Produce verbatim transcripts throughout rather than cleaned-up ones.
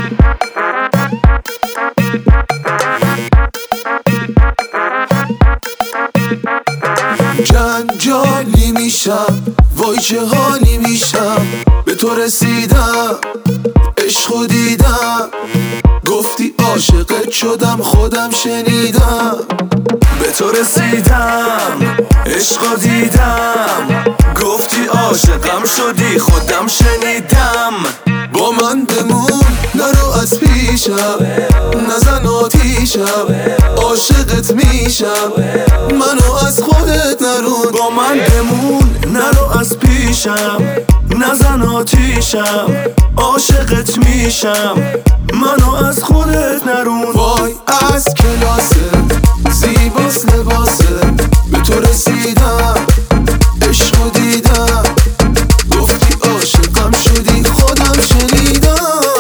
جنجالی میشم، وای چه حالی میشم. به تو رسیدم، عشقو دیدم، گفتی عاشقت شدم، خودم شنیدم. به تو رسیدم، عشقو دیدم، گفتی عاشقم شدی، خودم شنیدم. با من بمون، نرو از پیشم، نزن آتیشم، عاشقت میشم، منو از خودت نرون. با من بمون، نرو از پیشم، نزن آتیشم، عاشقت میشم، منو از خودت نرون. وای از کلاست، زیباس لباست، به تو رسیدم، عشقو دیدم، گفتی عاشقم شدی، خودم شنیدم.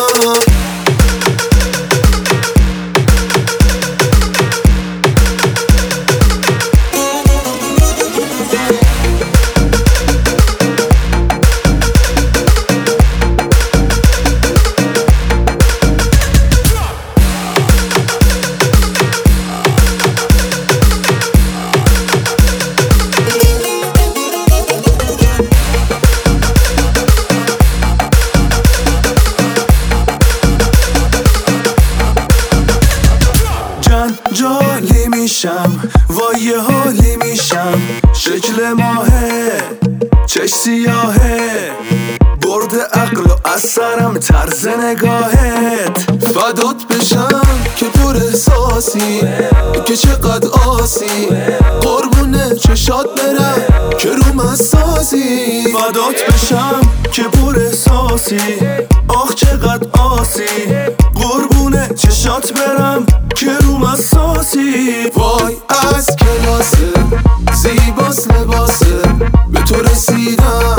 جنجالی میشم، وای یه حالی میشم. شکل ماهه، چش سیاهه، برد عقل و از سرم طرز نگاهت. فدات بشم که پر احساسی، که چقدر آسی، قربونه چشات برم که روم اساسی. فدات بشم که پر احساسی، آخ چقدر آسی، قربونه چشات برم که روم اساسی. وای از کلاسه، زیباس لباسه، به تو رسیدم،